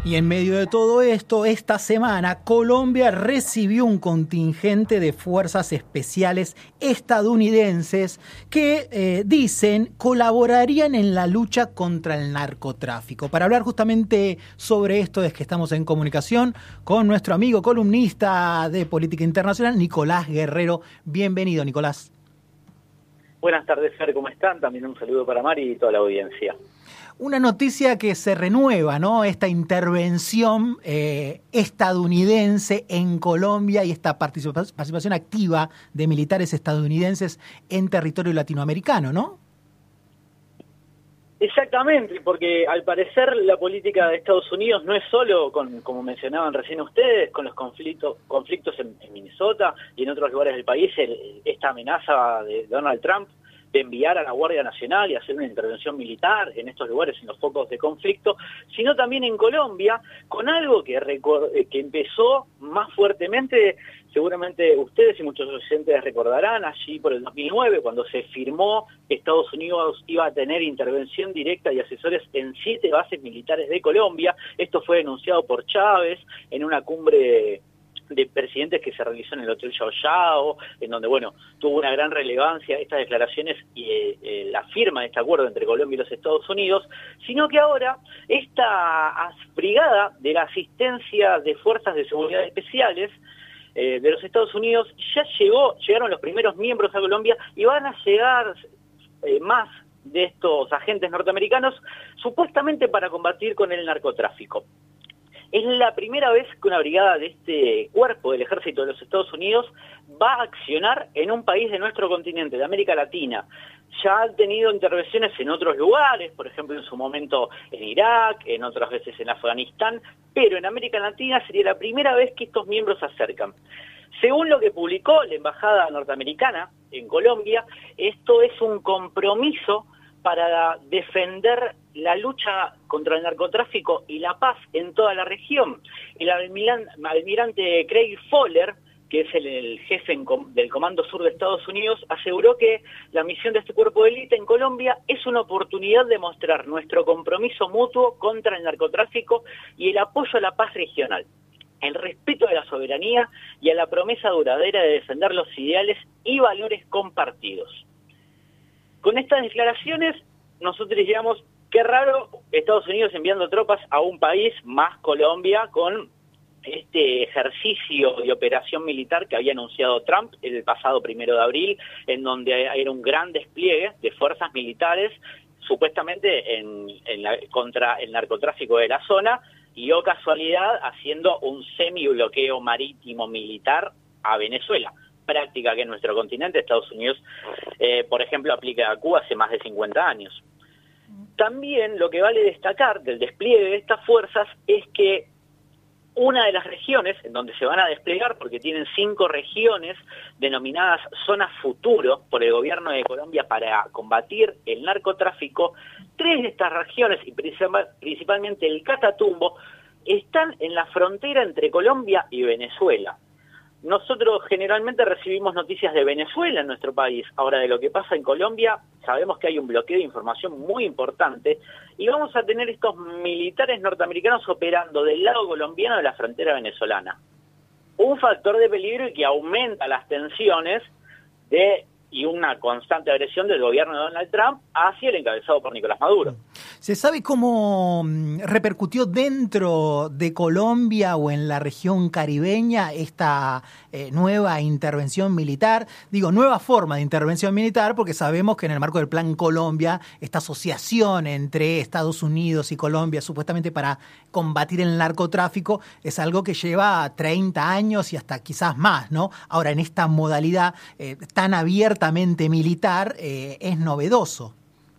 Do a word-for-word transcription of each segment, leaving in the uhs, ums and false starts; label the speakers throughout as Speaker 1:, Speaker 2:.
Speaker 1: Y en medio de todo esto, esta semana, Colombia recibió un contingente de fuerzas especiales estadounidenses que eh, dicen colaborarían en la lucha contra el narcotráfico. Para hablar justamente sobre esto es que estamos en comunicación con nuestro amigo columnista de política internacional, Nicolás Guerrero. Bienvenido, Nicolás.
Speaker 2: Buenas tardes, Fer, ¿cómo están? También un saludo para Mari y toda la audiencia.
Speaker 1: Una noticia que se renueva, ¿no? Esta intervención eh, estadounidense en Colombia y esta participa- participación activa de militares estadounidenses en territorio latinoamericano, ¿no?
Speaker 2: Exactamente, porque al parecer la política de Estados Unidos no es solo, con, como mencionaban recién ustedes, con los conflictos conflictos en, en Minnesota y en otros lugares del país, el, esta amenaza de Donald Trump de enviar a la Guardia Nacional y hacer una intervención militar en estos lugares, en los focos de conflicto, sino también en Colombia, con algo que, que empezó más fuertemente, seguramente ustedes y muchos oyentes recordarán, allí por el dos mil nueve, cuando se firmó que Estados Unidos iba a tener intervención directa y asesores en siete bases militares de Colombia. Esto fue denunciado por Chávez en una cumbre de presidentes que se realizó en el Hotel Yao Yao, en donde, bueno, tuvo una gran relevancia estas declaraciones y eh, eh, la firma de este acuerdo entre Colombia y los Estados Unidos, sino que ahora esta brigada de la asistencia de fuerzas de seguridad especiales eh, de los Estados Unidos ya llegó, llegaron los primeros miembros a Colombia y van a llegar eh, más de estos agentes norteamericanos, supuestamente para combatir con el narcotráfico. Es la primera vez que una brigada de este cuerpo del ejército de los Estados Unidos va a accionar en un país de nuestro continente, de América Latina. Ya han tenido intervenciones en otros lugares, por ejemplo en su momento en Irak, en otras veces en Afganistán, pero en América Latina sería la primera vez que estos miembros se acercan. Según lo que publicó la Embajada Norteamericana en Colombia, esto es un compromiso para defender la lucha contra el narcotráfico y la paz en toda la región. El almirante Craig Fowler, que es el, el jefe en com, del Comando Sur de Estados Unidos, aseguró que la misión de este cuerpo de élite en Colombia es una oportunidad de mostrar nuestro compromiso mutuo contra el narcotráfico y el apoyo a la paz regional, el respeto de la soberanía y a la promesa duradera de defender los ideales y valores compartidos. Con estas declaraciones, nosotros digamos, qué raro Estados Unidos enviando tropas a un país, más Colombia, con este ejercicio de operación militar que había anunciado Trump el pasado primero de abril, en donde era un gran despliegue de fuerzas militares, supuestamente en, en la, contra el narcotráfico de la zona, y oh casualidad, haciendo un semibloqueo marítimo militar a Venezuela. Práctica que en nuestro continente, Estados Unidos, eh, por ejemplo, aplica a Cuba hace más de cincuenta años. También lo que vale destacar del despliegue de estas fuerzas es que una de las regiones en donde se van a desplegar, porque tienen cinco regiones denominadas zonas futuro por el gobierno de Colombia para combatir el narcotráfico, tres de estas regiones, y principalmente el Catatumbo, están en la frontera entre Colombia y Venezuela. Nosotros generalmente recibimos noticias de Venezuela en nuestro país. Ahora, de lo que pasa en Colombia, sabemos que hay un bloqueo de información muy importante y vamos a tener estos militares norteamericanos operando del lado colombiano de la frontera venezolana. Un factor de peligro y que aumenta las tensiones de y una constante agresión del gobierno de Donald Trump hacia el encabezado por Nicolás Maduro.
Speaker 1: ¿Se sabe cómo repercutió dentro de Colombia o en la región caribeña esta eh, nueva intervención militar? Digo, nueva forma de intervención militar, porque sabemos que en el marco del Plan Colombia, esta asociación entre Estados Unidos y Colombia, supuestamente para combatir el narcotráfico, es algo que lleva treinta años y hasta quizás más, ¿no? Ahora, en esta modalidad eh, tan abiertamente militar, eh, es novedoso.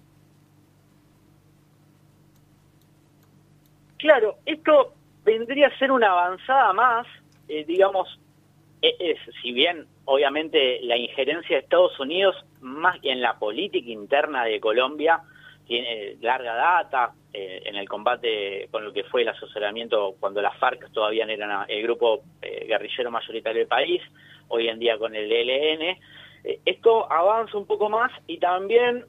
Speaker 2: Claro, esto vendría a ser una avanzada más, eh, digamos, es, es, si bien obviamente la injerencia de Estados Unidos más que en la política interna de Colombia tiene larga data eh, en el combate con lo que fue el asesoramiento cuando las FARC todavía eran el grupo eh, guerrillero mayoritario del país, hoy en día con el E L N. Eh, esto avanza un poco más y también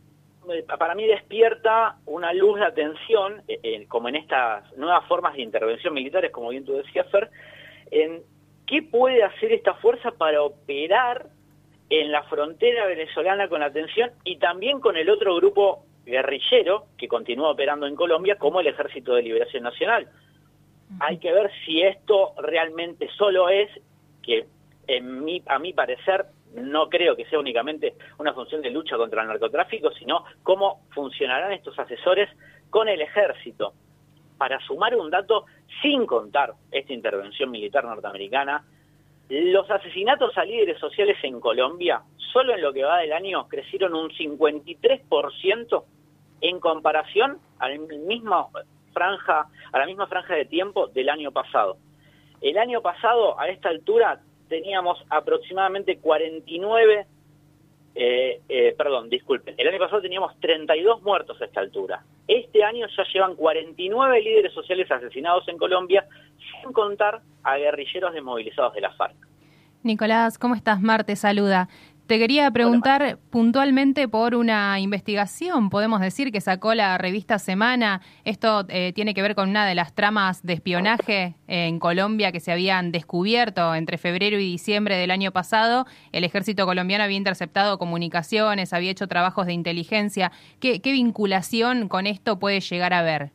Speaker 2: para mí despierta una luz de atención, eh, como en estas nuevas formas de intervención militares, como bien tú decías, Fer, en qué puede hacer esta fuerza para operar en la frontera venezolana con la tensión y también con el otro grupo guerrillero que continúa operando en Colombia, como el Ejército de Liberación Nacional. Hay que ver si esto realmente solo es, que en mi, a mi parecer no creo que sea únicamente una función de lucha contra el narcotráfico, sino cómo funcionarán estos asesores con el ejército. Para sumar un dato, sin contar esta intervención militar norteamericana, los asesinatos a líderes sociales en Colombia, solo en lo que va del año, crecieron un cincuenta y tres por ciento en comparación a la misma franja, a la misma franja de tiempo del año pasado. El año pasado, a esta altura, teníamos aproximadamente cuarenta y nueve, eh, eh, perdón, disculpen, el año pasado teníamos treinta y dos muertos a esta altura. Este año ya llevan cuarenta y nueve líderes sociales asesinados en Colombia, sin contar a guerrilleros desmovilizados de la FARC.
Speaker 3: Nicolás, ¿cómo estás? Mar te saluda. Te quería preguntar Hola, puntualmente por una investigación, podemos decir, que sacó la revista Semana. Esto eh, tiene que ver con una de las tramas de espionaje en Colombia que se habían descubierto entre febrero y diciembre del año pasado. El ejército colombiano había interceptado comunicaciones, había hecho trabajos de inteligencia. ¿Qué, qué vinculación con esto puede llegar a haber?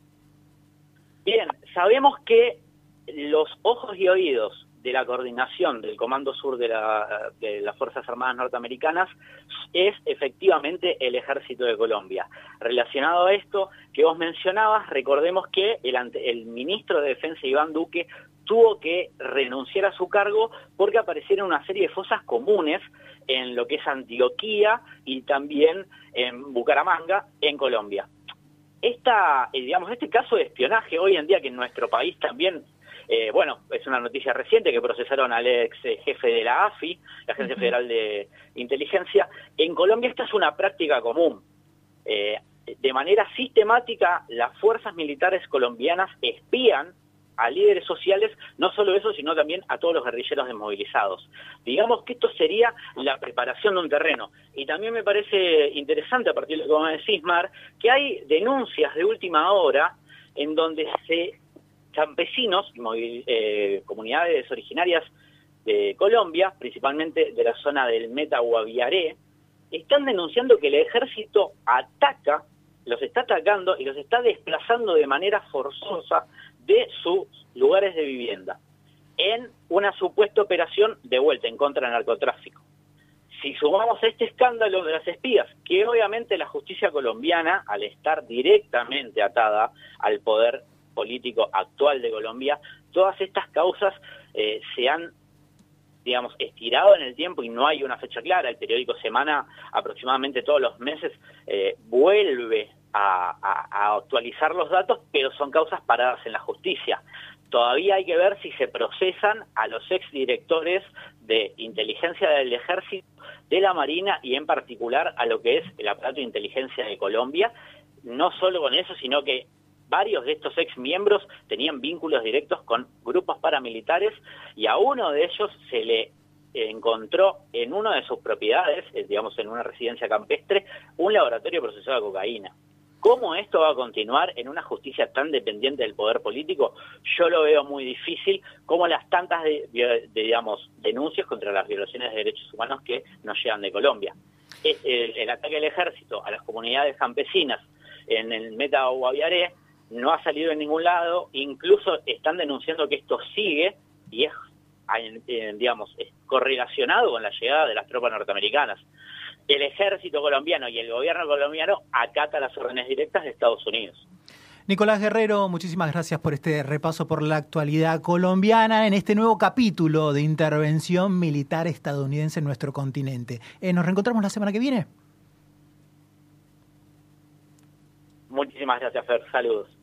Speaker 2: Bien, sabemos que los ojos y oídos de la coordinación del Comando Sur de, la, de las Fuerzas Armadas norteamericanas es efectivamente el Ejército de Colombia. Relacionado a esto que vos mencionabas, recordemos que el, el ministro de Defensa, Iván Duque, tuvo que renunciar a su cargo porque aparecieron una serie de fosas comunes en lo que es Antioquia y también en Bucaramanga, en Colombia. Esta, digamos, este caso de espionaje hoy en día, que en nuestro país también, Eh, bueno, es una noticia reciente que procesaron al ex eh, jefe de la A F I, la Agencia Federal de Inteligencia. En Colombia esta es una práctica común. Eh, de manera sistemática, las fuerzas militares colombianas espían a líderes sociales, no solo eso, sino también a todos los guerrilleros desmovilizados. Digamos que esto sería la preparación de un terreno. Y también me parece interesante, a partir de lo que vos decís, Mar, que hay denuncias de última hora en donde se campesinos, eh, comunidades originarias de Colombia, principalmente de la zona del Meta Guaviare, están denunciando que el ejército ataca, los está atacando y los está desplazando de manera forzosa de sus lugares de vivienda, en una supuesta operación de vuelta en contra del narcotráfico. Si sumamos este escándalo de las espías, que obviamente la justicia colombiana, al estar directamente atada al poder político actual de Colombia, todas estas causas eh, se han, digamos, estirado en el tiempo y no hay una fecha clara. El periódico Semana aproximadamente todos los meses eh, vuelve a, a, a actualizar los datos, pero son causas paradas en la justicia. Todavía hay que ver si se procesan a los exdirectores de inteligencia del ejército, de la Marina y en particular a lo que es el aparato de inteligencia de Colombia. No solo con eso, sino que varios de estos ex miembros tenían vínculos directos con grupos paramilitares y a uno de ellos se le encontró en una de sus propiedades, digamos en una residencia campestre, un laboratorio procesado de cocaína. ¿Cómo esto va a continuar en una justicia tan dependiente del poder político? Yo lo veo muy difícil, como las tantas de, de, de, digamos, denuncias contra las violaciones de derechos humanos que nos llegan de Colombia. El, el, el ataque del ejército a las comunidades campesinas en el Meta Guaviare no ha salido en ningún lado, incluso están denunciando que esto sigue y es, digamos, es correlacionado con la llegada de las tropas norteamericanas. El ejército colombiano y el gobierno colombiano acata las órdenes directas de Estados Unidos.
Speaker 1: Nicolás Guerrero, muchísimas gracias por este repaso por la actualidad colombiana en este nuevo capítulo de intervención militar estadounidense en nuestro continente. Eh, ¿Nos reencontramos la semana que viene?
Speaker 2: Muchísimas gracias, Fer. Saludos.